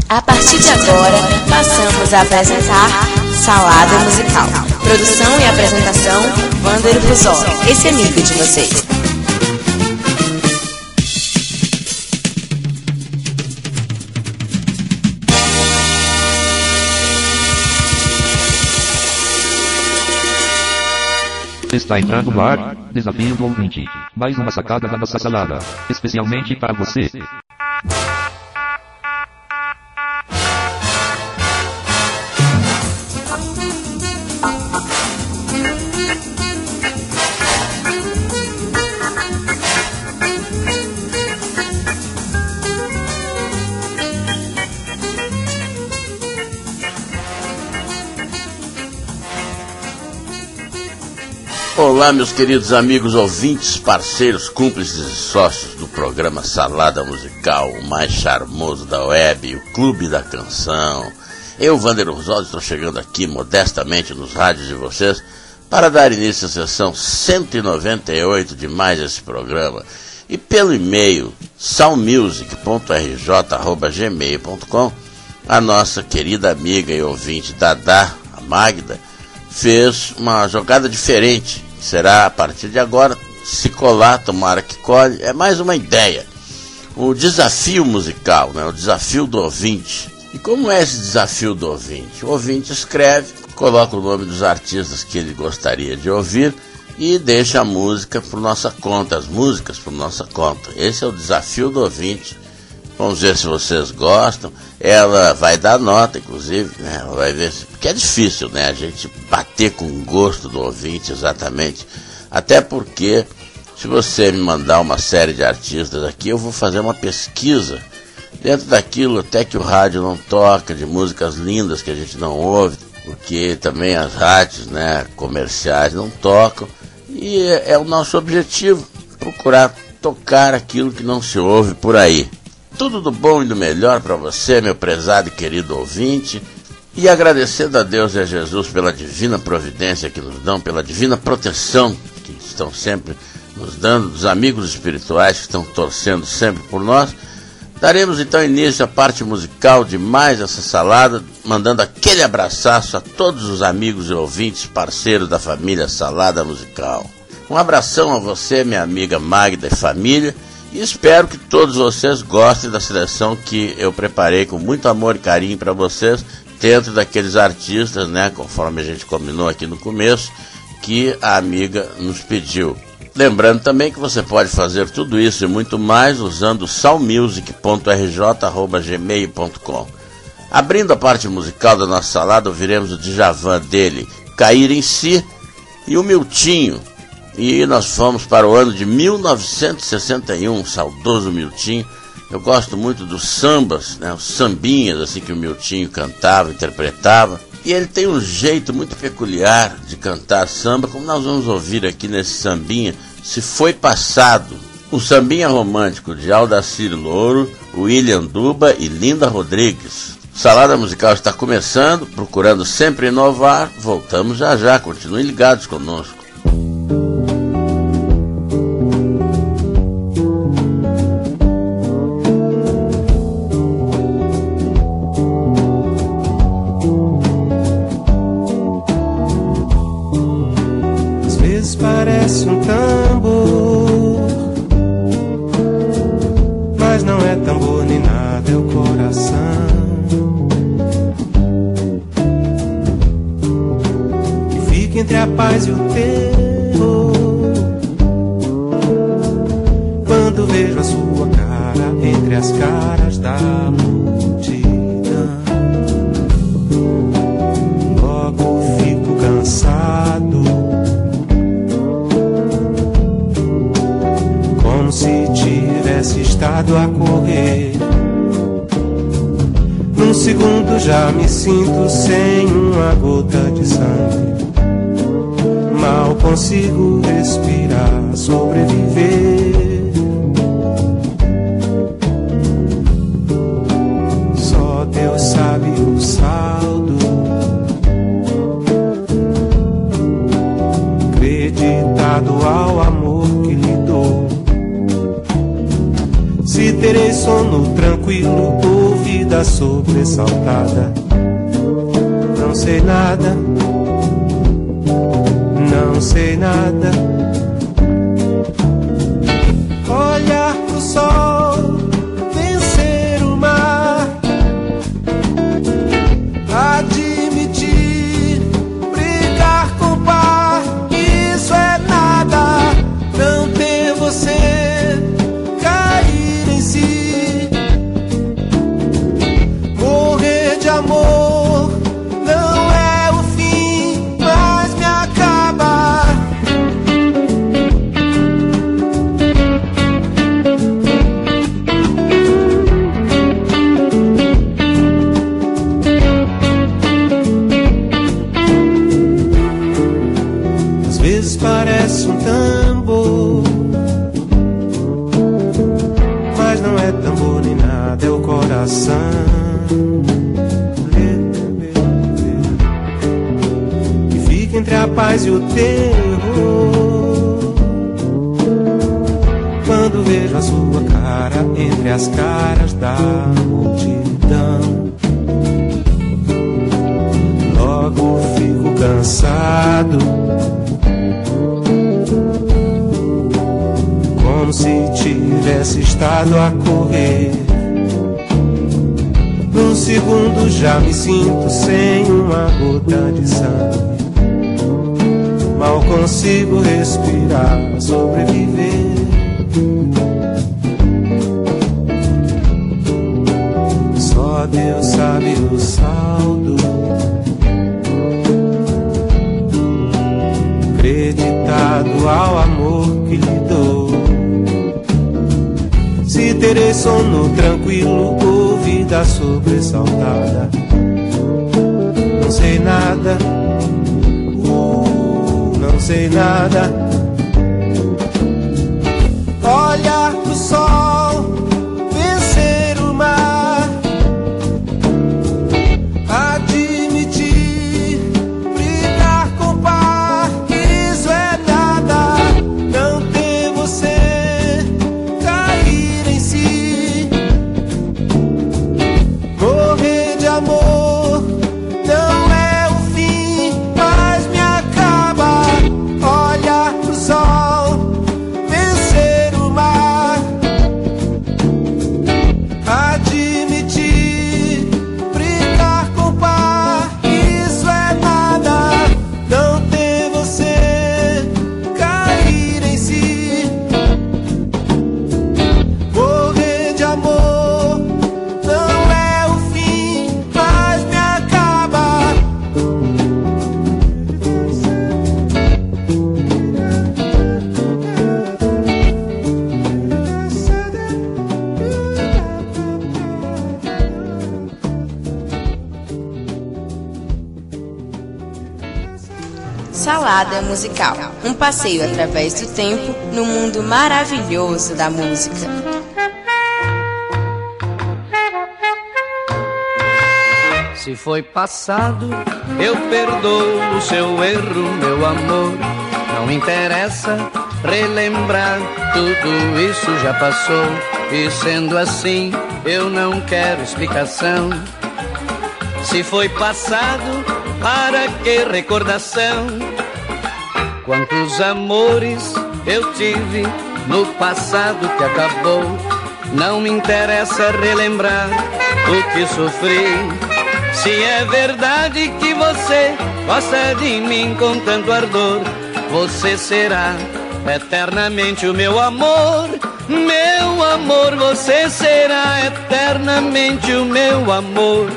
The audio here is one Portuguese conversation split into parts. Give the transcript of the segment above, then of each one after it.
A partir de agora, passamos a apresentar Salada Musical. Produção e apresentação, Wander Busol, esse amigo de vocês. Está entrando no ar, Desafio do Ouvinte. Mais uma sacada da nossa salada, especialmente para você. Olá, meus queridos amigos ouvintes, parceiros, cúmplices e sócios do programa Salada Musical, o mais charmoso da web, o Clube da Canção. Eu, Wander Busol, estou chegando aqui modestamente nos rádios de vocês para dar início à sessão 198 de mais esse programa. E pelo e-mail salmusic.rj@gmail.com, a nossa querida amiga e ouvinte Dadá, a Magda, fez uma jogada diferente. Será a partir de agora, se colar, tomara que colhe, é mais uma ideia. O desafio musical, né? O desafio do ouvinte. E como é esse desafio do ouvinte? O ouvinte escreve, coloca o nome dos artistas que ele gostaria de ouvir e deixa a música por nossa conta, as músicas por nossa conta. Esse é o desafio do ouvinte. Vamos ver se vocês gostam. Ela vai dar nota, inclusive, né? Ela vai ver, porque é difícil, né? A gente bater com o gosto do ouvinte exatamente. Até porque, se você me mandar uma série de artistas aqui, eu vou fazer uma pesquisa dentro daquilo até que o rádio não toca, de músicas lindas que a gente não ouve, porque também as rádios, né, comerciais não tocam. E é o nosso objetivo, procurar tocar aquilo que não se ouve por aí. Tudo do bom e do melhor para você, meu prezado e querido ouvinte, e agradecendo a Deus e a Jesus pela divina providência que nos dão, pela divina proteção que estão sempre nos dando, dos amigos espirituais que estão torcendo sempre por nós. Daremos então início à parte musical de mais essa salada, mandando aquele abraçaço a todos os amigos e ouvintes, parceiros da família Salada Musical. Um abração a você, minha amiga Magda e família. E espero que todos vocês gostem da seleção que eu preparei com muito amor e carinho para vocês, dentro daqueles artistas, né, conforme a gente combinou aqui no começo, que a amiga nos pediu. Lembrando também que você pode fazer tudo isso e muito mais usando salmusic.rj@gmail.com. Abrindo a parte musical da nossa salada, ouviremos o Djavan dele, Cair em Si, e o Miltinho. E nós fomos para o ano de 1961, saudoso Miltinho. Eu gosto muito dos sambas, né, os sambinhas assim que o Miltinho cantava, interpretava. E ele tem um jeito muito peculiar de cantar samba, como nós vamos ouvir aqui nesse sambinha, Se Foi Passado. O sambinha romântico de Aldacir Louro, William Duba e Linda Rodrigues. Salada Musical está começando, procurando sempre inovar. Voltamos já já, continuem ligados conosco. Parece um tambor, mas não é tambor nem nada, é o coração que fica entre a paz e o terror. Quando vejo a sua cara entre as caras da multidão, logo fico cansado, como se tivesse estado a correr. Num segundo já me sinto sem uma gota de sangue. Mal consigo respirar, sobreviver. Só Deus sabe o saldo. Acreditado ao amor que lhe dou. Se terei sono tranquilo ou vida vida sobressaltada. Não sei nada, não sei nada. Olhar pro sol, vencer o mar, admitir, brigar com o par, isso é nada. Não ter você, cair em si, morrer de amor, não é o fim, mas me acaba. Às vezes parece um tambor, mas não é tambor nem nada, é o coração. Que fica entre a paz e o terror. Quando vejo a sua cara entre as caras da multidão, logo fico cansado, como se tivesse estado a correr. Num segundo já me sinto sem uma gota de sangue. Mal consigo respirar, sobreviver. Só Deus sabe o saldo, creditado ao amor que lhe dou. Se terei sono tranquilo ou vida sobressaltada, não sei nada, não sei nada. Olhar pro sol, vencer o mar, admitir, brigar com o par, isso é nada. Não ter você, cair em si, morrer de amor, não é o fim, mas me acaba. Olhar pro sol, vencer o mar, admitir, brigar com o par, isso é nada. Não ter você, cair em si, morrer de amor, não é o fim, mas me acaba. Salada musical. Um passeio através do tempo no mundo maravilhoso da música. Se foi passado, eu perdoo o seu erro, meu amor. Não interessa relembrar, tudo isso já passou. E sendo assim, eu não quero explicação. Se foi passado, para que recordação? Quantos amores eu tive no passado que acabou. Não me interessa relembrar o que sofri. Se é verdade que você gosta de mim com tanto ardor, você será eternamente o meu amor. Meu amor, você será eternamente o meu amor.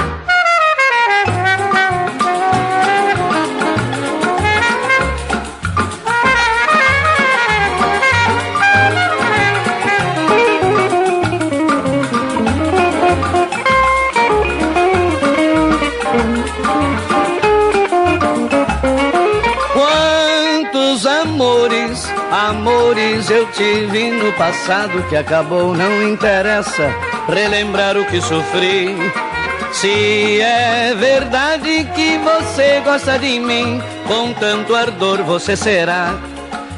Amores eu tive no passado que acabou. Não interessa relembrar o que sofri. Se é verdade que você gosta de mim com tanto ardor, você será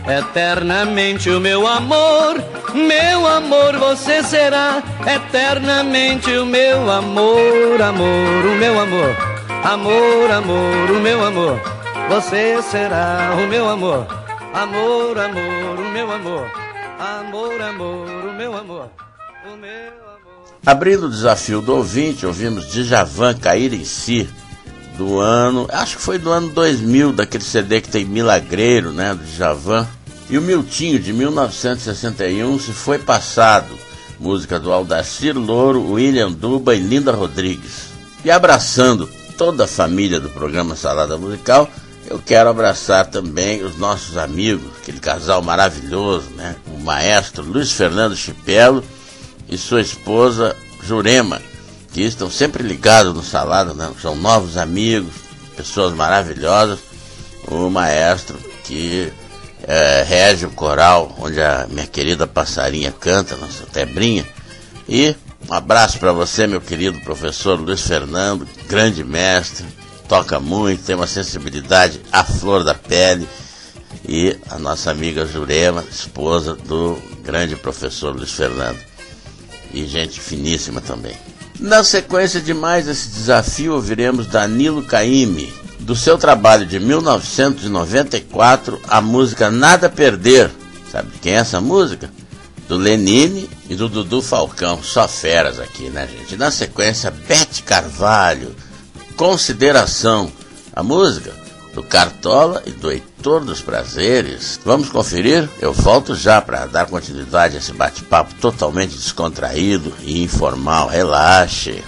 eternamente o meu amor. Meu amor, você será eternamente o meu amor, amor, o meu amor. Amor, amor, o meu amor, você será o meu amor. Amor, amor, o meu amor. Amor, amor, o meu amor. O meu amor. Abrindo o desafio do ouvinte, ouvimos Djavan, Cair em Si, do ano, acho que foi do ano 2000, daquele CD que tem Milagreiro, né, do Djavan. E o Miltinho, de 1961, Se Foi Passado, música do Aldacir Louro, William Duba e Linda Rodrigues. E abraçando toda a família do programa Salada Musical, eu quero abraçar também os nossos amigos, aquele casal maravilhoso, né? O maestro Luiz Fernando Chipello e sua esposa Jurema, que estão sempre ligados no Salada, né? São novos amigos, pessoas maravilhosas. O maestro que rege o coral onde a minha querida passarinha canta, nossa Tebrinha. E um abraço para você, meu querido professor Luiz Fernando, grande mestre, toca muito, tem uma sensibilidade à flor da pele. E a nossa amiga Jurema, esposa do grande professor Luiz Fernando, e gente finíssima também. Na sequência de mais esse desafio, ouviremos Danilo Caymmi, do seu trabalho de 1994, a música Nada a Perder. Sabe de quem é essa música? Do Lenine e do Dudu Falcão, só feras aqui, né, gente? Na sequência, Bete Carvalho, Consideração, a música do Cartola e do Heitor dos Prazeres. Vamos conferir? Eu volto já para dar continuidade a esse bate-papo totalmente descontraído e informal. Relaxe.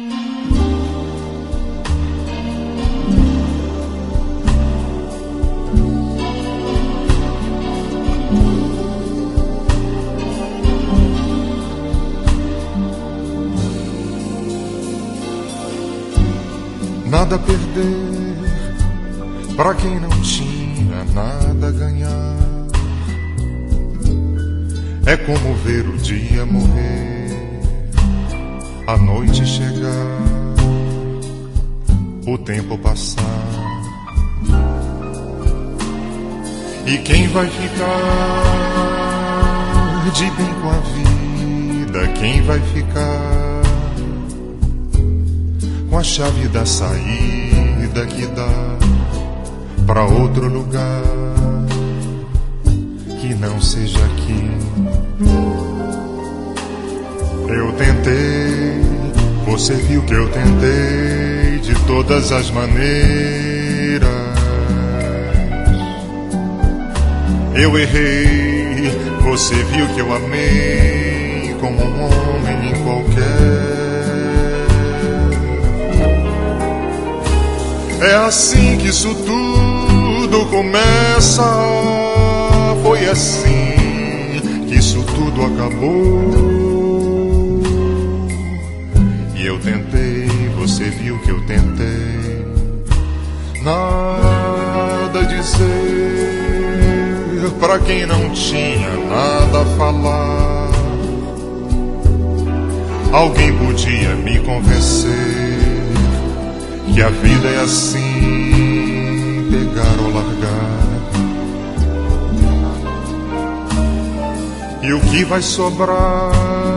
Nada a perder pra quem não tinha nada a ganhar. É como ver o dia morrer, a noite chegar, o tempo passar. E quem vai ficar de bem com a vida? Quem vai ficar com a chave da saída que dá pra outro lugar que não seja aqui? Eu tentei, você viu que eu tentei de todas as maneiras. Eu errei, você viu que eu amei como um homem qualquer. É assim que isso tudo começa. Foi assim que isso tudo acabou. E eu tentei, você viu que eu tentei. Nada dizer pra quem não tinha nada a falar. Alguém podia me convencer que a vida é assim, pegar ou largar. E o que vai sobrar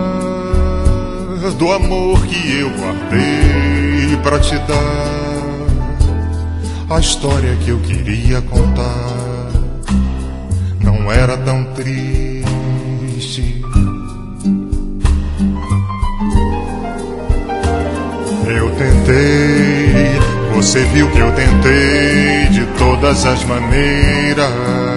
do amor que eu guardei pra te dar? A história que eu queria contar não era tão triste. Eu tentei, você viu que eu tentei de todas as maneiras.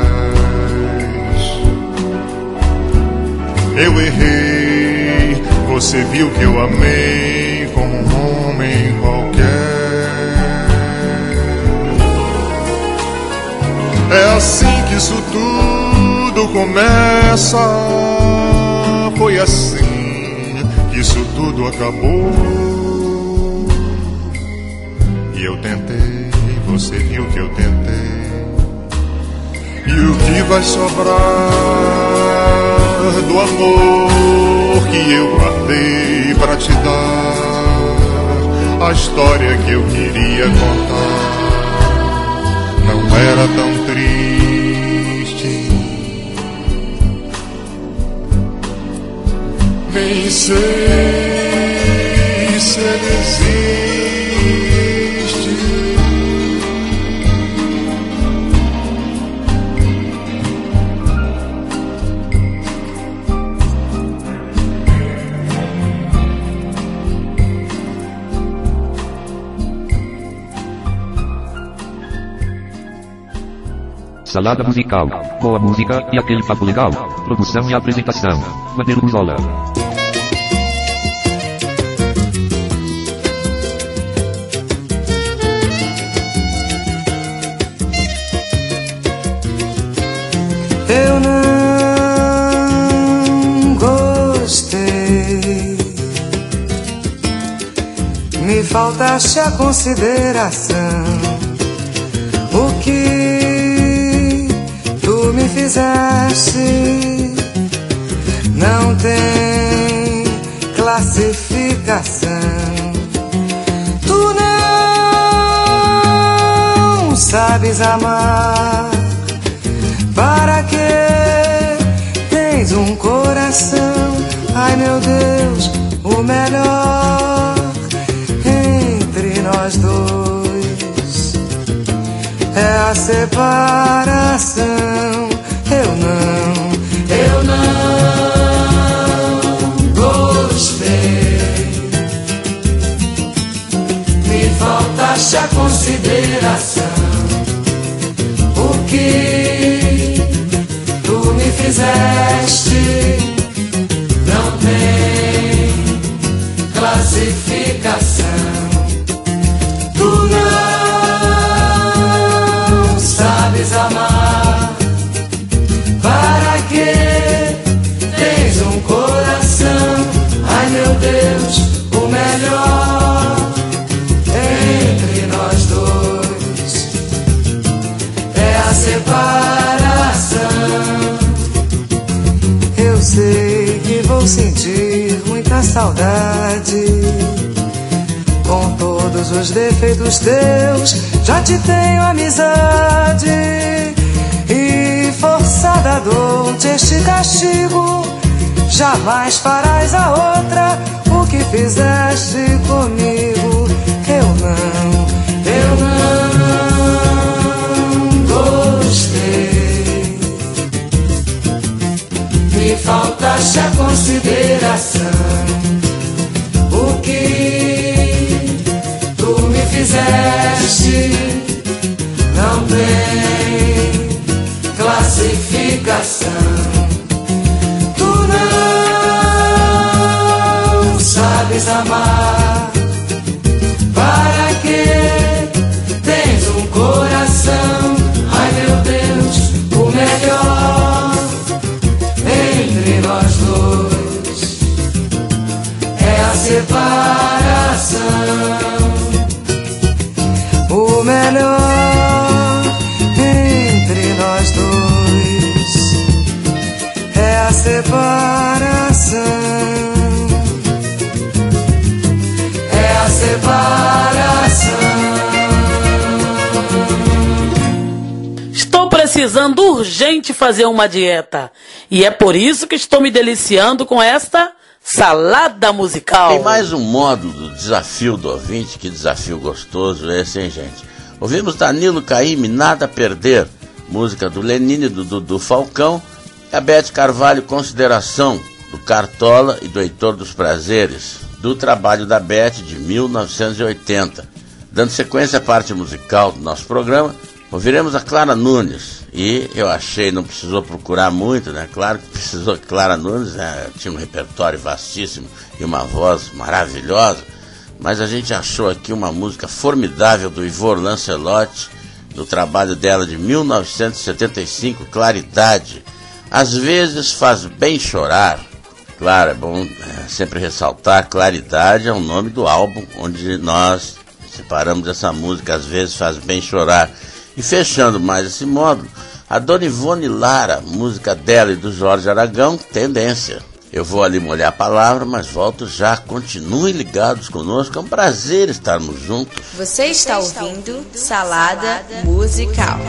Eu errei, você viu que eu amei como um homem qualquer. É assim que isso tudo começa. Foi assim que isso tudo acabou. E eu tentei, você viu que eu tentei. E o que vai sobrar do amor que eu guardei pra te dar? A história que eu queria contar não era tão triste. nem sei se ele existe. Salada musical. Boa música e aquele papo legal. Produção e apresentação. Vandeiro Brizola. Eu não gostei, me faltaste a consideração. O que tu me fizeste não tem classificação. Tu não sabes amar. Para que tens um coração? Ai meu Deus, o melhor entre nós dois é a separação. Eu não gostei, me faltaste a consideração. O que tu me fizeste não tem classificação. Tu não sabes amar. Para que tens um coração? Ai meu Deus, o melhor entre nós dois é a separação. Eu sei que vou sentir muita saudade. Com todos os defeitos teus, já te tenho amizade. E forçada dou-te este castigo, jamais farás a outra o que fizeste comigo. Eu não gostei, me faltaste a consideração. O que tu me fizeste não tem classificação. Tu não sabes amar. Para que tens um coração? Ai meu Deus, o melhor entre nós dois é a separação. O melhor entre nós dois é a separação. É a separação. Estou precisando urgente fazer uma dieta. E é por isso que estou me deliciando com esta salada musical. Tem mais um módulo do desafio do ouvinte. Que desafio gostoso esse, hein, gente? Ouvimos Danilo Caymmi, Nada a Perder, música do Lenine e do Dudu Falcão, e a Beth Carvalho, Consideração, do Cartola e do Heitor dos Prazeres, do trabalho da Beth de 1980. Dando sequência à parte musical do nosso programa, ouviremos a Clara Nunes. E eu achei, não precisou procurar muito, né? Claro que precisou. Clara Nunes, né? Tinha um repertório vastíssimo e uma voz maravilhosa. Mas a gente achou aqui uma música formidável do Ivor Lancelotti, do trabalho dela de 1975, Claridade. Às vezes faz bem chorar. Claro, é bom sempre ressaltar, Claridade é o nome do álbum onde nós separamos essa música, Às vezes faz bem chorar. E fechando mais esse módulo, a Dona Ivone Lara, música dela e do Jorge Aragão, Tendência. Eu vou ali molhar a palavra, mas volto já. Continuem ligados conosco, é um prazer estarmos juntos. Você está ouvindo Salada Musical.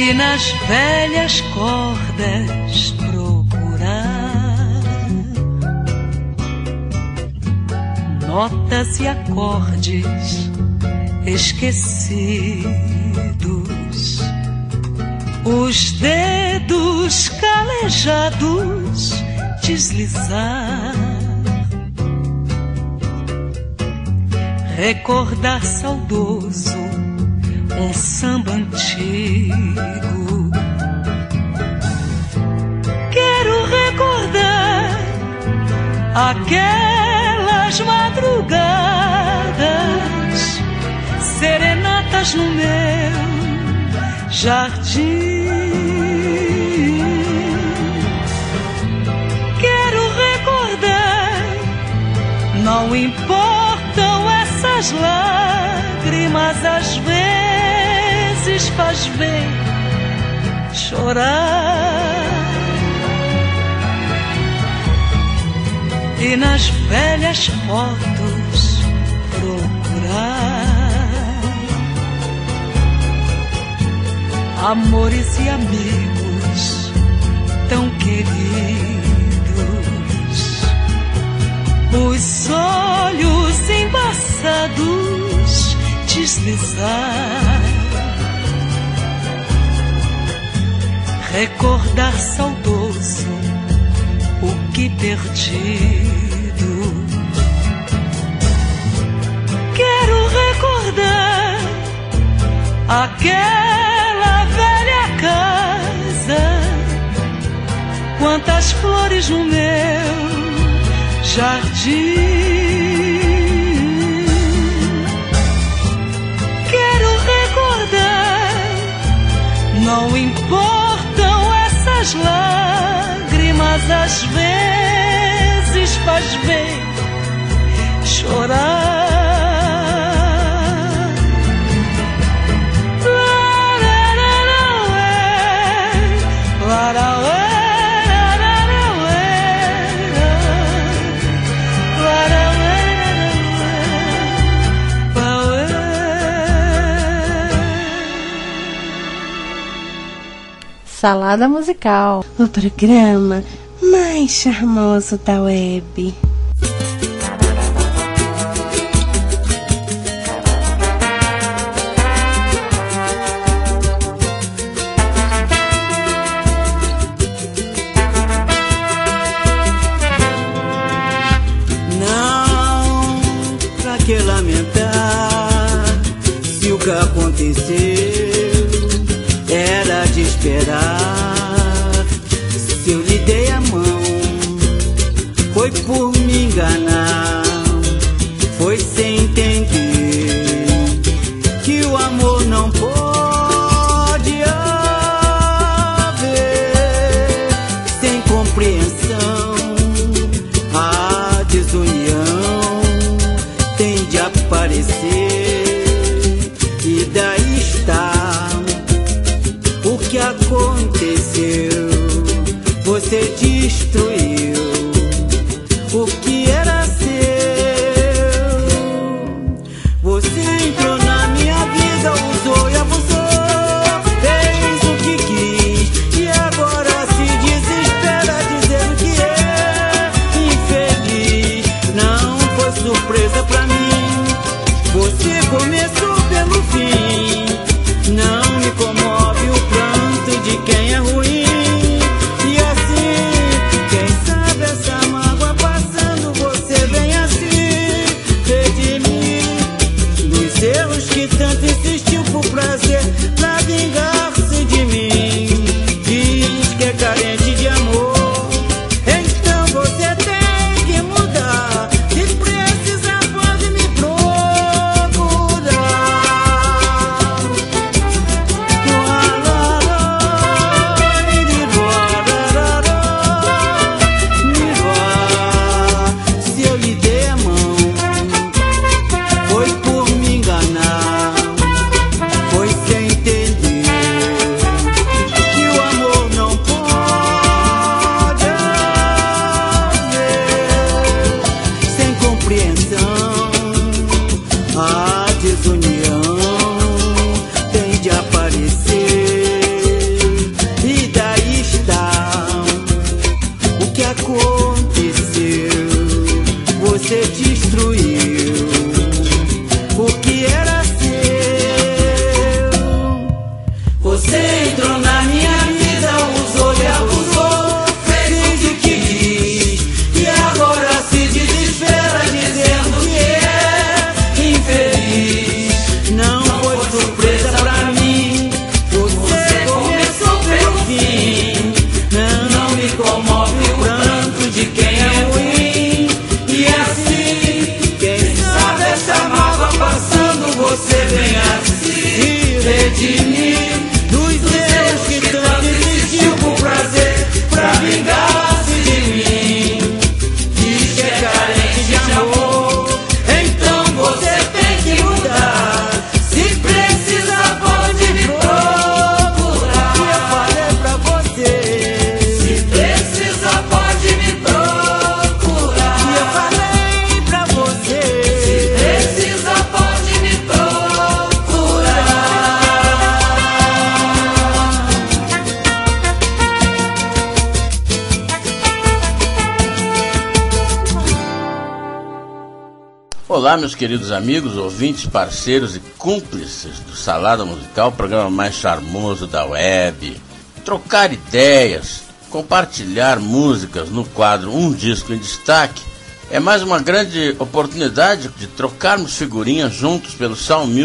e nas velhas cordas procurar notas e acordes esquecidos, os dedos calejados deslizar, recordar saudoso um samba antigo. Quero recordar aquelas madrugadas serenatas no meu jardim. Quero recordar, não importam essas lágrimas, às vezes faz bem chorar. E nas velhas fotos procurar amores e amigos tão queridos, os olhos embaçados deslizar, recordar saudoso o que perdido. Quero recordar aquela velha casa, quantas flores no meu jardim. Quero recordar, não importam essas lágrimas, às vezes faz bem chorar. Salada Musical, o programa mais charmoso da web. Não, pra que lamentar se o que aconteceu era de esperar. Se eu lhe dei a mão, foi por me enganar, foi sem entender que o amor não pode haver. Sem compreensão, a desunião tem de aparecer, e daí está o que aconteceu. Você destruiu o que era seu. Você entrou na minha vida, usou e abusou, fez o que quis e agora se desespera dizendo que é infeliz. Não foi surpresa pra mim, você começou pelo fim. Não me comove o pranto de quem é ruim. E assim, quem sabe essa mágoa passando, você vem assim redimir dos erros que tanto insistiu por prazer, pra vingar-se de mim. Diz que é carente de amor, então você tem que mudar. Se precisar pode você destruiu o que era seu. Você entrou na minha vida, usou e abusou, fez o que quis e agora se desespera dizendo que é infeliz. Não foi surpresa pra mim, você começou pelo fim. Não me comove o pranto de quem é ruim. E assim, quem sabe essa mágoa passando, você vem assim redimir dos erros que tanto insistiu por prazer, pra vingar-se de mim. Diz que é carente de amor, então você tem que mudar. Se precisa pode me procurar. E eu falei pra você, se precisa pode me procurar. E eu falei pra você, se precisa pode me procurar. Olá, meus queridos amigos, ouvintes, parceiros e cúmplices do Salada Musical, o programa mais charmoso da web. Trocar ideias, compartilhar músicas no quadro Um Disco em Destaque é mais uma grande oportunidade de trocarmos figurinhas juntos pelo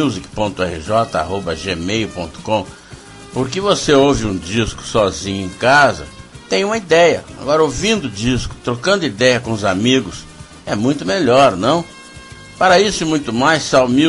soundmusic.rj@gmail.com. Porque você ouve um disco sozinho em casa, tem uma ideia. Agora, ouvindo o disco, trocando ideia com os amigos, é muito melhor, não? Para isso e muito mais,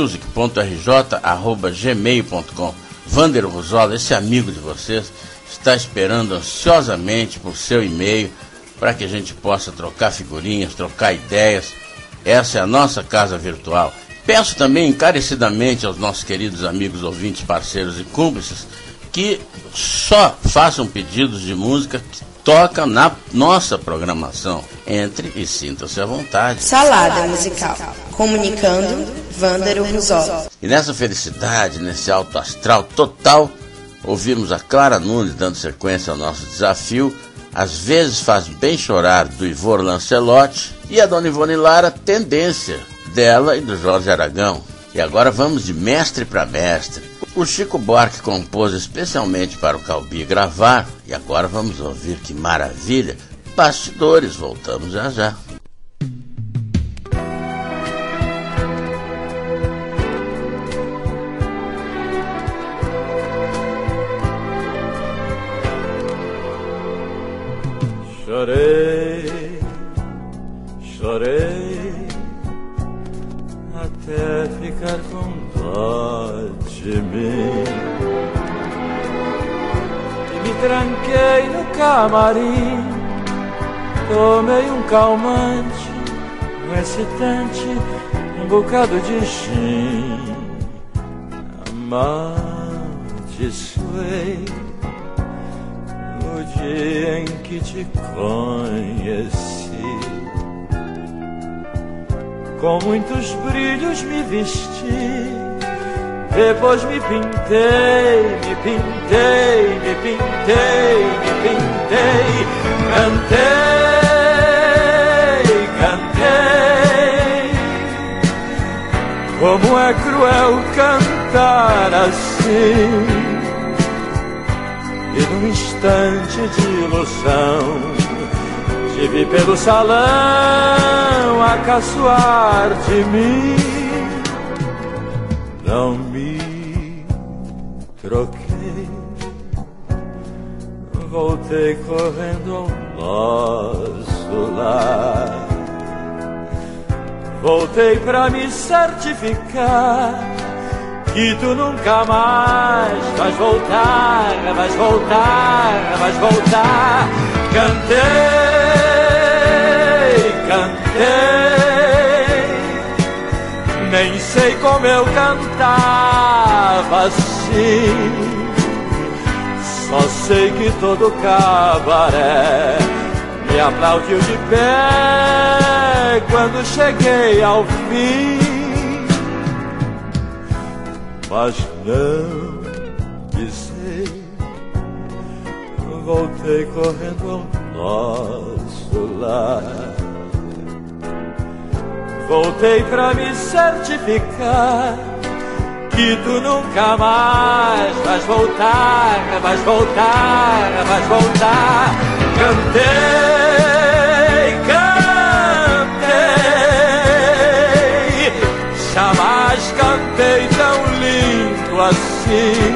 soundmusic.rj@gmail.com. Vander Ruzola, esse amigo de vocês, está esperando ansiosamente por seu e-mail para que a gente possa trocar figurinhas, trocar ideias. Essa é a nossa casa virtual. Peço também encarecidamente aos nossos queridos amigos, ouvintes, parceiros e cúmplices que só façam pedidos de música que toca na nossa programação. Entre e sinta-se à vontade. Salada Musical. Comunicando, Vander Ruzola. E nessa felicidade, nesse alto astral total, ouvimos a Clara Nunes dando sequência ao nosso desafio. Às vezes faz bem chorar, do Ivor Lancelotti, e a Dona Ivone Lara, Tendência, dela e do Jorge Aragão. E agora vamos de mestre para mestre. O Chico Buarque compôs especialmente para o Calbi gravar, e agora vamos ouvir que maravilha. Bastidores, voltamos já já. Chorei, chorei, até ficar com dó de mim. E me tranquei no camarim, tomei um calmante, um excitante, um bocado de gin. Amaldiçoei o dia em que te conheci. Com muitos brilhos me vesti, depois me pintei, me pintei, me pintei, me pintei. Cantei, cantei. Como é cruel cantar assim, e num instante de ilusão te vi pelo salão a caçoar de mim. Não me troquei, voltei correndo ao nosso lar. Voltei pra me certificar que tu nunca mais vais voltar, vais voltar, vais voltar. Cantei, cantei, nem sei como eu cantava assim. Só sei que todo cabaré me aplaudiu de pé quando cheguei ao fim. Mas não pisei, voltei correndo ao nosso lar. voltei pra me certificar que tu nunca mais vais voltar, vais voltar, vais voltar. Cantei, cantei, jamais cantei tão lindo assim.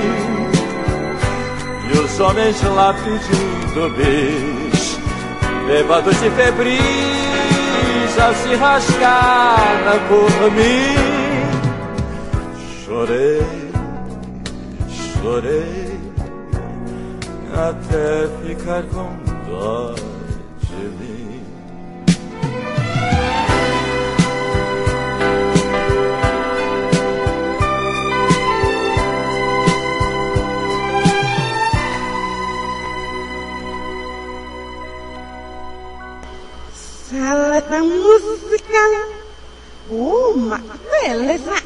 E os homens lá pedindo bis, bêbados e febris a se rasgar por mim. Chorei, chorei, até ficar com dó de mim. Sala da música, uma beleza.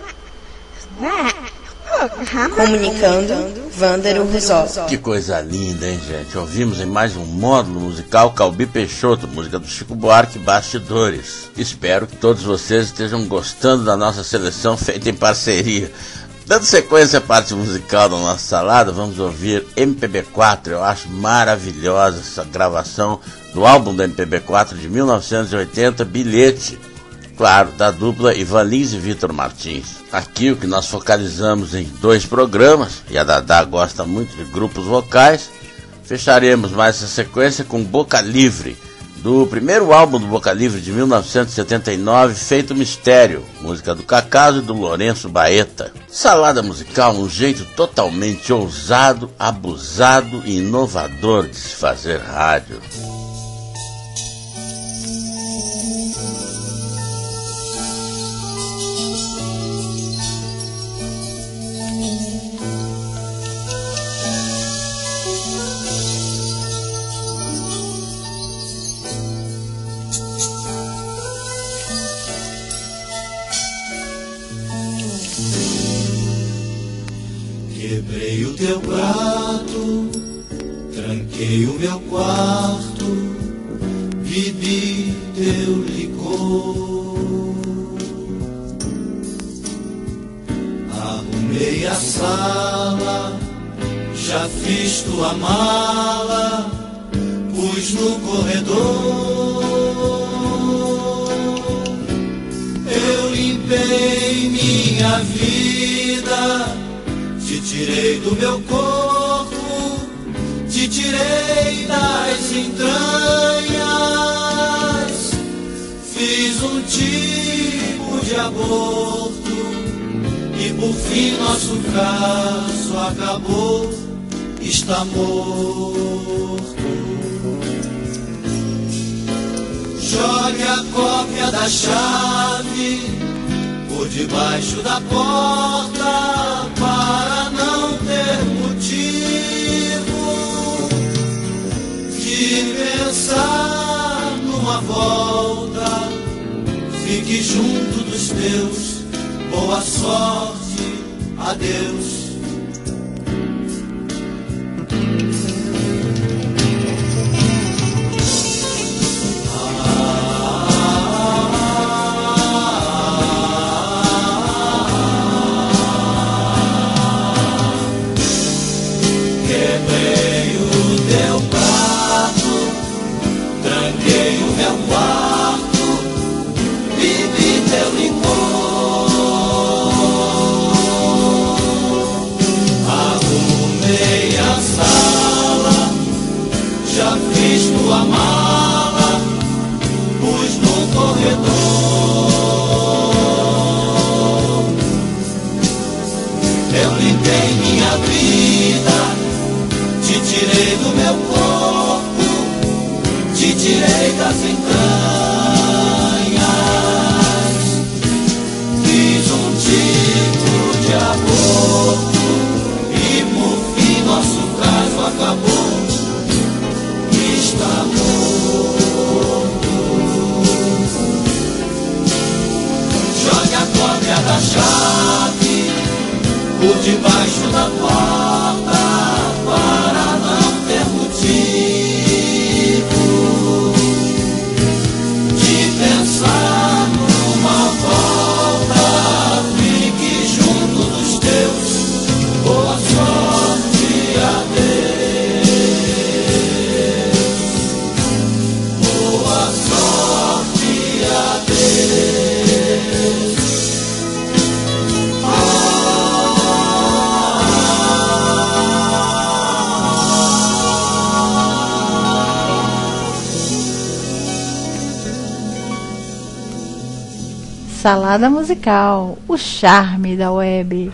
Comunicando, Vândaro Rizzo. Que coisa linda, hein, gente? Ouvimos em mais um módulo musical Calbi Peixoto, música do Chico Buarque, Bastidores. Espero que todos vocês estejam gostando da nossa seleção feita em parceria. Dando sequência à parte musical da nossa salada, vamos ouvir MPB4. Eu acho maravilhosa essa gravação do álbum da MPB4 de 1980, Bilhete. Claro, da dupla Ivan Lins e Vitor Martins. Aqui o que nós focalizamos em 2 programas, e a Dadá gosta muito de grupos vocais. Fecharemos mais essa sequência com Boca Livre, do primeiro álbum do Boca Livre de 1979, Feito Mistério, música do Cacaso e do Lourenço Baeta. Salada musical, um jeito totalmente ousado, abusado e inovador de se fazer rádio. Quebrei o teu prato, tranquei o meu quarto, bebi teu licor. Arrumei a sala, já fiz tua mala, pus no corredor. Eu limpei minha vida, te tirei do meu corpo, te tirei das entranhas. Fiz um tipo de aborto e por fim nosso caso acabou, está morto. Jogue a cópia da chave por debaixo da porta para não ter motivo de pensar numa volta. Fique junto dos teus, boa sorte, adeus. Tua mala, pus no corredor. Eu limpei minha vida, te tirei do meu corpo, te tirei das entranhas. Fiz um tipo de aborto e por fim nosso caso acabou. Está morto. Jogue a cópia da chave por debaixo da porta para não ter motivo de pensar numa Salada Musical, o charme da web.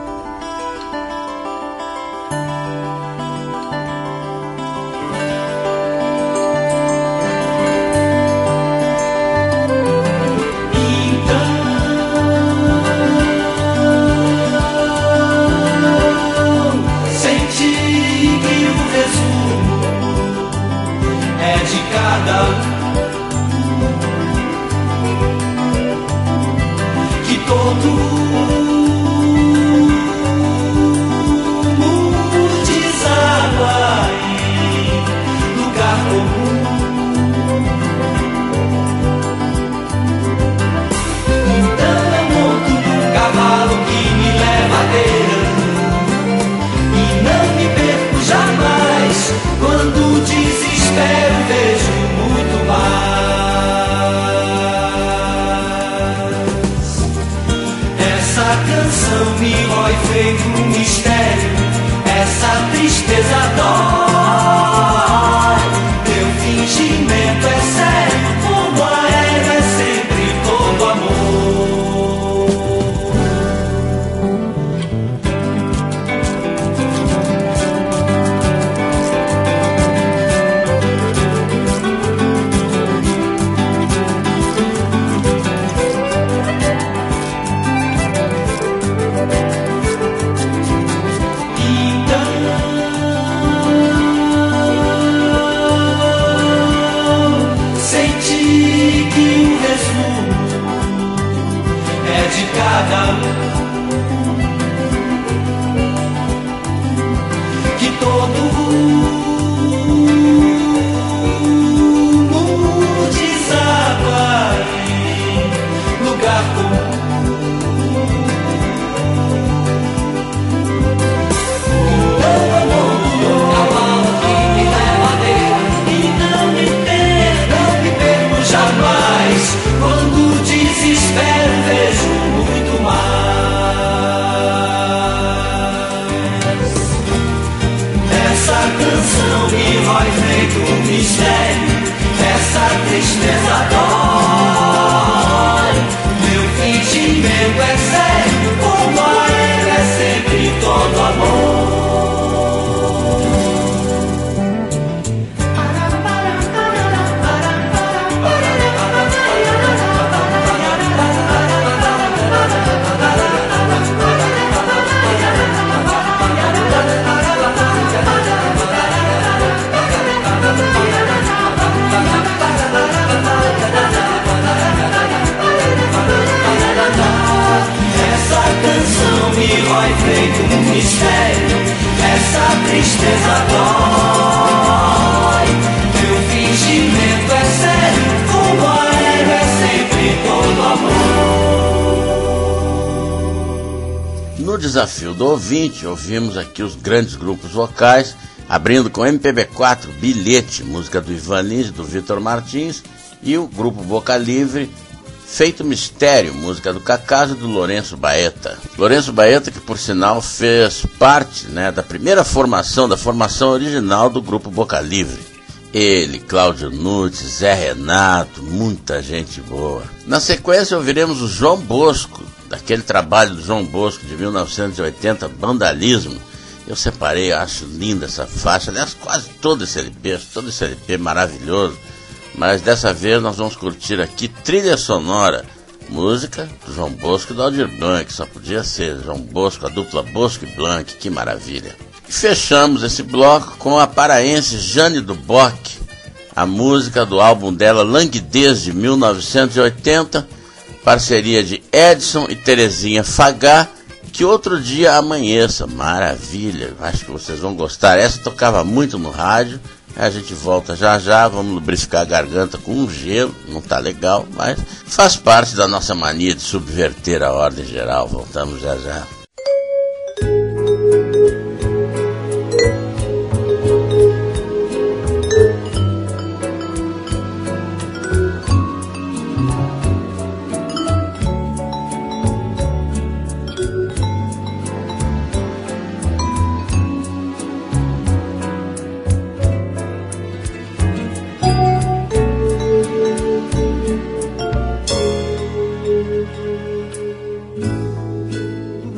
No desafio do ouvinte, ouvimos aqui os grandes grupos vocais, abrindo com MPB4, Bilhete, música do Ivan Lins e do Vitor Martins, e o grupo Boca Livre, Feito Mistério, música do Cacaso e do Lourenço Baeta. Lourenço Baeta, que por sinal fez parte, da primeira formação, da formação original do grupo Boca Livre. Ele, Cláudio Nunes, Zé Renato, muita gente boa. Na sequência ouviremos o João Bosco, daquele trabalho do João Bosco de 1980, Vandalismo. Eu separei, eu acho linda essa faixa, aliás, quase todo esse LP maravilhoso. Mas dessa vez nós vamos curtir aqui trilha sonora, música do João Bosco e do Aldir Blanc, só podia ser João Bosco, a dupla Bosco e Blanc, que maravilha. E fechamos esse bloco com a paraense Jane do Bock, a música do álbum dela Languidez de 1980, parceria de Edson e Terezinha Fagá, Que Outro Dia Amanheça. Maravilha, acho que vocês vão gostar. Essa tocava muito no rádio. A gente volta já já, vamos lubrificar a garganta com um gelo, não tá legal, mas faz parte da nossa mania de subverter a ordem geral. Voltamos já já.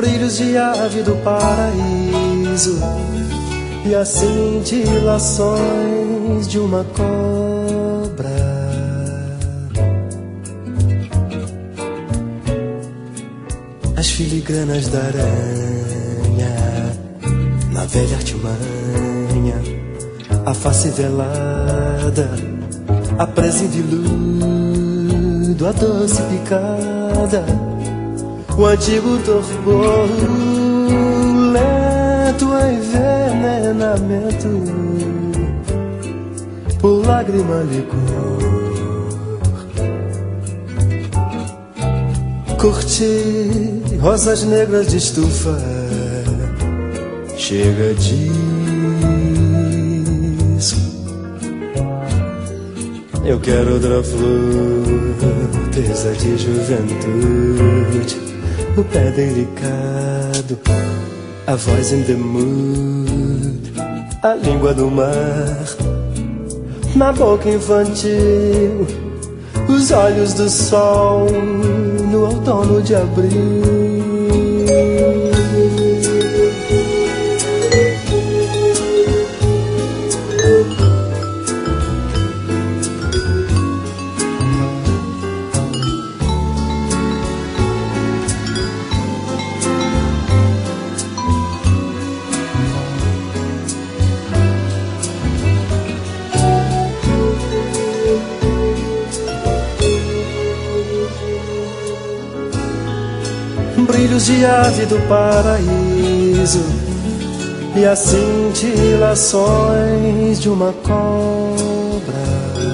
brilhos de ave do paraíso e as cintilações de uma cobra. As filigranas da aranha na velha artimanha, a face velada, a presa em veludo, a doce picada, o antigo torpor, lento envenenamento por lágrima licor. Curti rosas negras de estufa, chega disso. Eu quero outra flor, pesa de juventude, o pé delicado, a voz in the mood, a língua do mar, na boca infantil, os olhos do sol no outono de abril. Brilhos de ave do paraíso e as cintilações de uma cobra.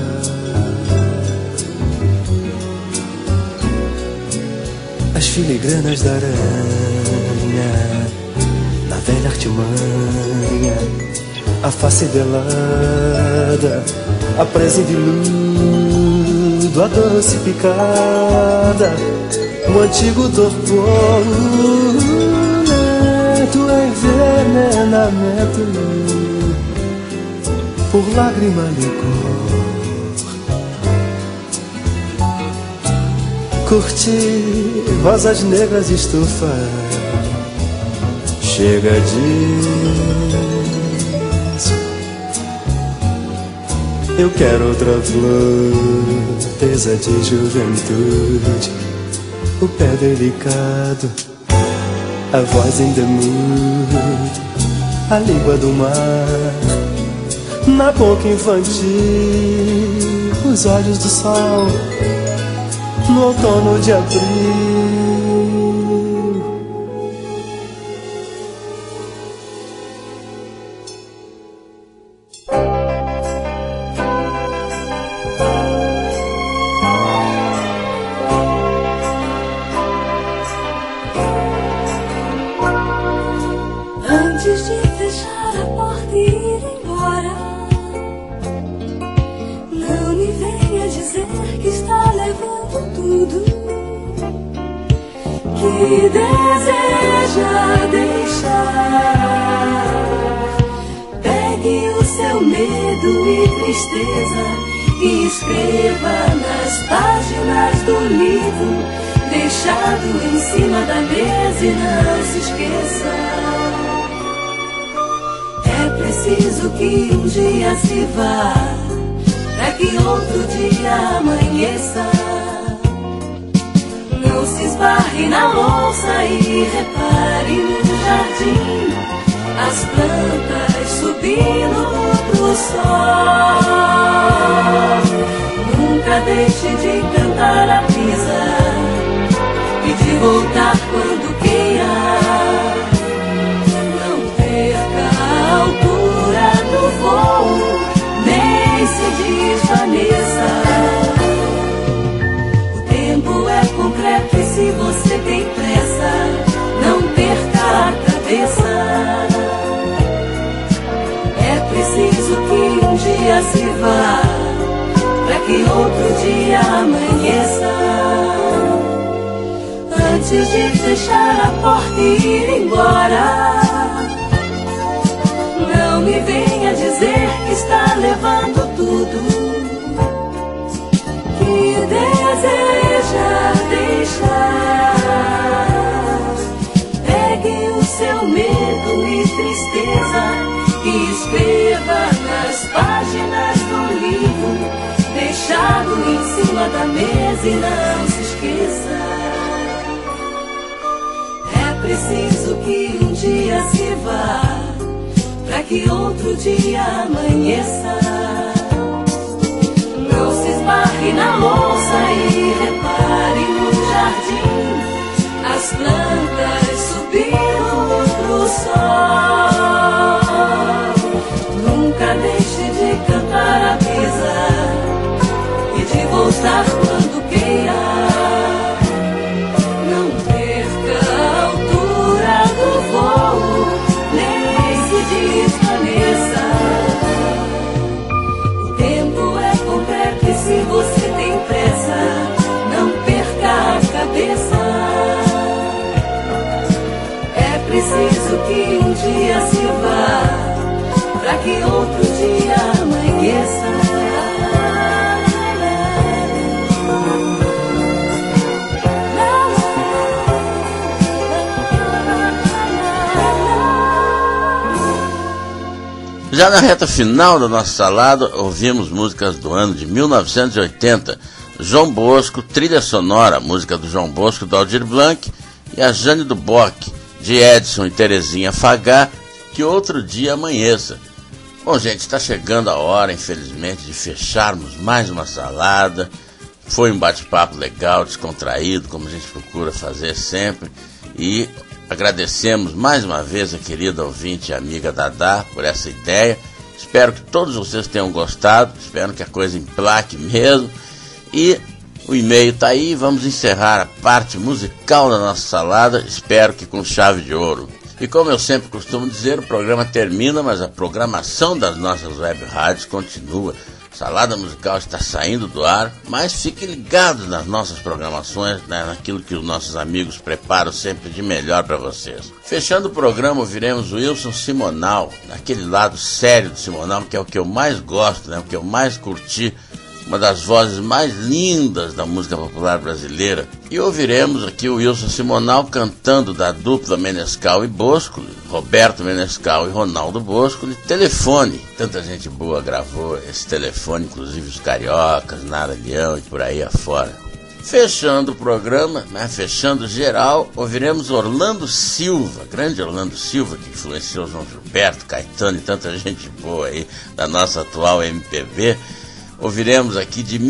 As filigranas da aranha na velha artimanha, a face velada, a presa em veludo, a doce picada, o antigo torpor, lento envenenamento por lágrima licor. Curti rosas negras de estufa, chega disso. Eu quero outra flor, pesa de juventude, o pé delicado, a voz in the mood, a língua do mar, na boca infantil, os olhos do sol, no outono de abril. Antes de fechar a porta e ir embora, não me venha dizer que está levando tudo que deseja deixar. Pegue o seu medo e tristeza e escreva nas páginas do livro deixado em cima da mesa, e não se esqueça: é preciso que um dia se vá, para que outro dia amanheça. Não se esbarre na louça e repare no jardim, as plantas subindo pro sol. Nunca deixe de cantar a brisa e de voltar quando queira. Não perca a altura do voo, nem se desvaneça. O tempo é concreto e se você tem pressa, não perca a cabeça. É preciso que um dia se vá, para que outro dia amanheça. Antes de fechar a porta e ir embora, não me venha dizer que está levando tudo que deseja deixar. da mesa e não se esqueça. É preciso que um dia se vá, pra que outro dia amanheça. Não se esbarre na louça e repare no jardim, as plantas subindo pro sol. Nunca deixe de cantar a brisa e de voltar quando queira. Não perca a altura do voo, nem se desvaneça. O tempo é concreto e se você tem pressa, não perca a cabeça. É preciso que um dia se vá, pra que outro dia amanheça. Já na reta final da nossa salada, ouvimos músicas do ano de 1980. João Bosco, trilha sonora, música do João Bosco, do Aldir Blanc, e a Jane do Bock, de Edson e Terezinha Fagá, Que Outro Dia Amanheça. Bom, gente, está chegando a hora, infelizmente, de fecharmos mais uma salada. Foi um bate-papo legal, descontraído, como a gente procura fazer sempre. E agradecemos mais uma vez a querida ouvinte e amiga Dadá por essa ideia. Espero que todos vocês tenham gostado, espero que a coisa emplaque mesmo. E o e-mail está aí, vamos encerrar a parte musical da nossa salada, espero que com chave de ouro. E como eu sempre costumo dizer, o programa termina, mas a programação das nossas web rádios continua. Salada Musical está saindo do ar, mas fiquem ligados nas nossas programações, né, naquilo que os nossos amigos preparam sempre de melhor para vocês. Fechando o programa, ouviremos o Wilson Simonal, naquele lado sério do Simonal, que é o que eu mais gosto, né, o que eu mais curti, uma das vozes mais lindas da música popular brasileira. E ouviremos aqui o Wilson Simonal cantando da dupla Menescal e Bosco, Roberto Menescal e Ronaldo Bosco, de Telefone. Tanta gente boa gravou esse Telefone, inclusive os cariocas, Nara Leão e por aí afora. Fechando o programa, né, fechando geral, ouviremos Orlando Silva, grande Orlando Silva, que influenciou João Gilberto, Caetano e tanta gente boa aí da nossa atual MPB. Ouviremos aqui de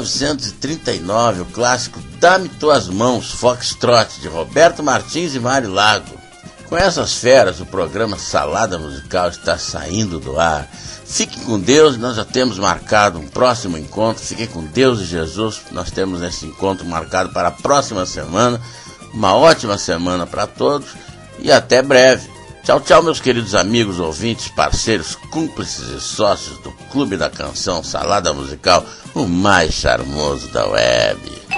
1939 o clássico Dá-me Tuas Mãos, Foxtrot, de Roberto Martins e Mário Lago. Com essas feras, o programa Salada Musical está saindo do ar. Fiquem com Deus, nós já temos marcado um próximo encontro. Fiquem com Deus e Jesus, nós temos esse encontro marcado para a próxima semana. Uma ótima semana para todos e até breve. Tchau, tchau, meus queridos amigos, ouvintes, parceiros, cúmplices e sócios do Clube da Canção Salada Musical, o mais charmoso da web.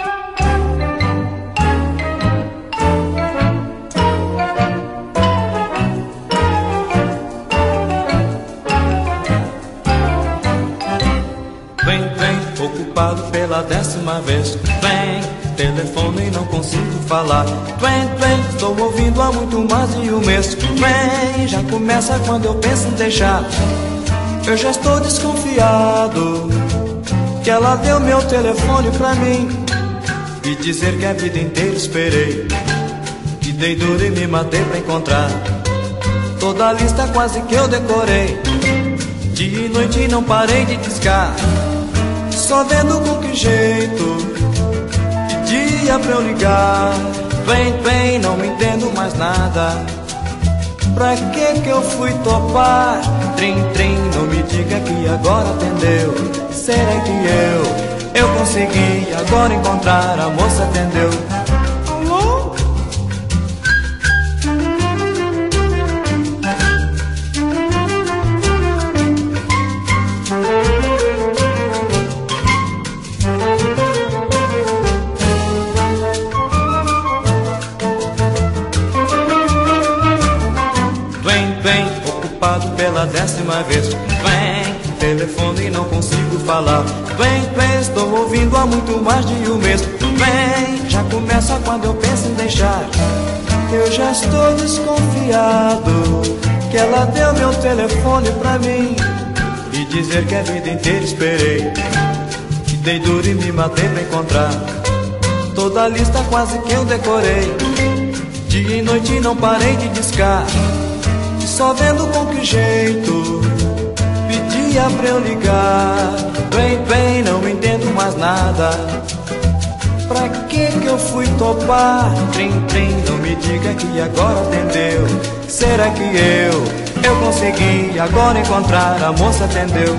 Vem, ocupado pela 10ª vez. Vem, telefone e não consigo falar. Vem, estou ouvindo há muito mais de um mês. Vem, já começa quando eu penso em deixar. Eu já estou desconfiado que ela deu meu telefone pra mim e dizer que a vida inteira esperei, que dei duro e me matei pra encontrar. Toda a lista quase que eu decorei, dia e noite não parei de discar, só vendo com que jeito dia pra eu ligar. Vem, não me entendo mais nada. Pra que eu fui topar? Trim, não me diga que agora atendeu. Será que eu consegui agora encontrar? A moça atendeu. Alô? Pela 10ª vez. Vem, telefone e não consigo falar. Vem, estou ouvindo há muito mais de um mês. Vem, já começa quando eu penso em deixar. Eu já estou desconfiado que ela deu meu telefone pra mim e dizer que a vida inteira esperei, que Dei duro e me matei pra encontrar toda a lista quase que eu decorei. Dia e noite não parei de discar, e só vendo com que jeito pedia pra eu ligar. Bem, não entendo mais nada. Pra que eu fui topar? Trim, não me diga que agora atendeu. Será que eu consegui agora encontrar? A moça atendeu.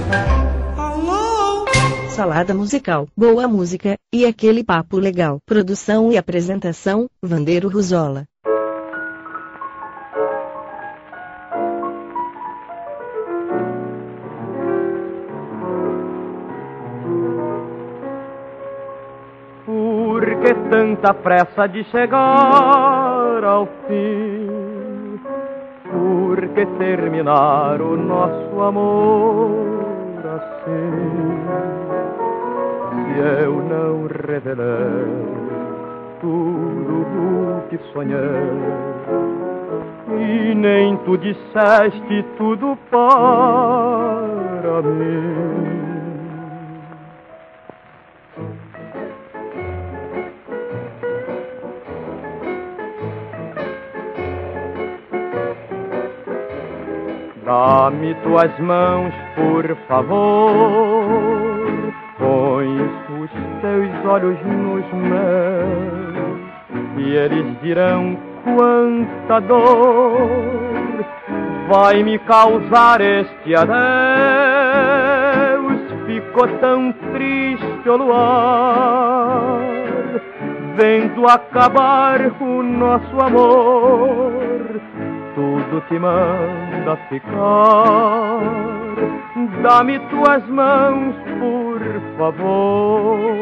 Salada musical, boa música, e aquele papo legal. Produção e apresentação, Vandeiro Ruzola. Por que tanta pressa de chegar ao fim? Por que terminar o nosso amor assim? Se eu não revelei tudo o que sonhei, e nem tu disseste tudo para mim. Dá-me tuas mãos, por favor. Põe os teus olhos nos meus, e eles dirão quanta dor vai me causar este adeus. Ficou tão triste o luar, vendo acabar o nosso amor. Tudo te manda ficar. Dá-me tuas mãos, por favor.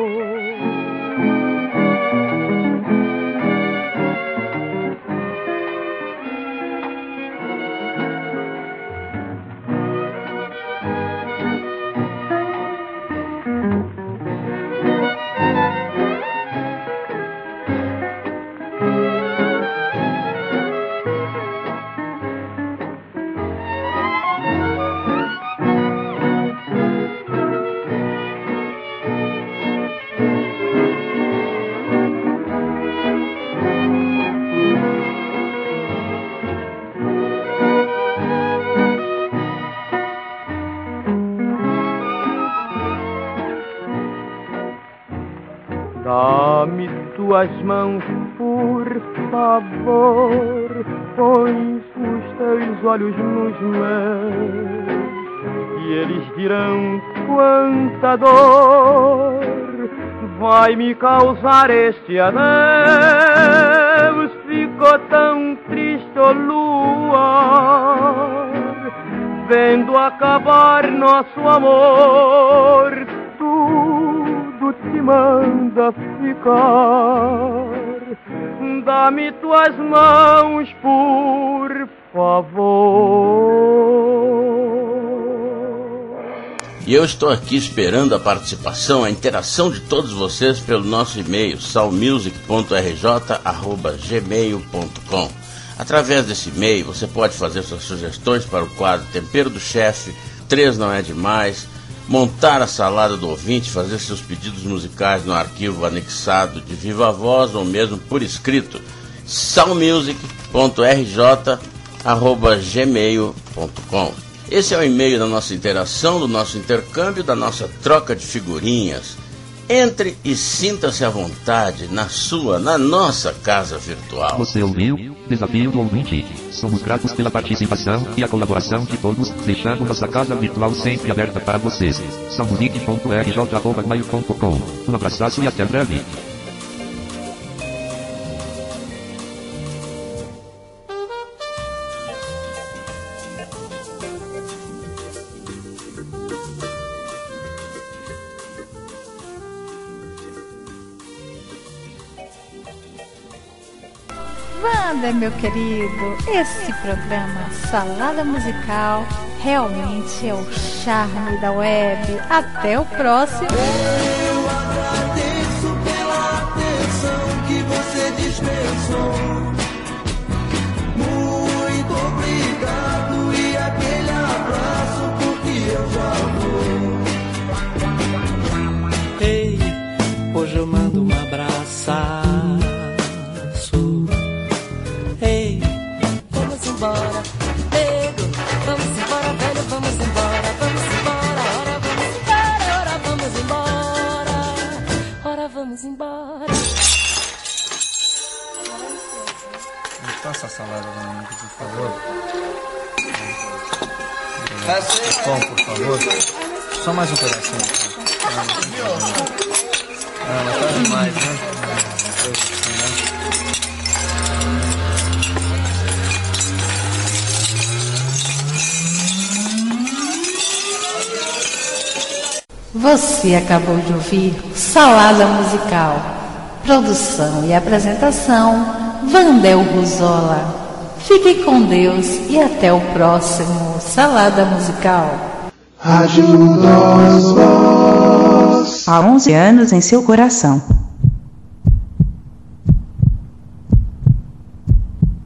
Dá-me tuas mãos, por favor. Põe os teus olhos nos meus, e eles dirão quanta dor vai me causar este adeus. Ficou tão triste o luar, vendo acabar nosso amor. Tudo te manda ficar. Dá-me tuas mãos, por favor. E eu estou aqui esperando a participação, a interação de todos vocês pelo nosso e-mail salmusic.rj@gmail.com. Através desse e-mail você pode fazer suas sugestões para o quadro Tempero do Chefe, 3 não é demais, montar a salada do ouvinte, fazer seus pedidos musicais no arquivo anexado de viva voz ou mesmo por escrito, salmusic.rj@gmail.com. Esse é o e-mail da nossa interação, do nosso intercâmbio, da nossa troca de figurinhas. Entre e sinta-se à vontade na nossa casa virtual. Você ouviu? Desafio do ouvinte. Somos gratos pela participação e a colaboração de todos, deixando nossa casa virtual sempre aberta para vocês. salmusic.rj@gmail.com. Um abraço e até breve. Wander, meu querido, esse programa Salada Musical realmente é o charme da web. Até o próximo. Eu agradeço pela atenção que você dispensou. Muito obrigado e aquele abraço porque eu já vou. Passa a salada pra mim, por favor. Pão, por favor. Só mais um pedacinho. Mas tá demais, né? Você acabou de ouvir Salada Musical. Produção e apresentação, Vandel Ruzola. Fique com Deus e até o próximo Salada Musical. Rádio Nós Voz. Há 11 anos em seu coração.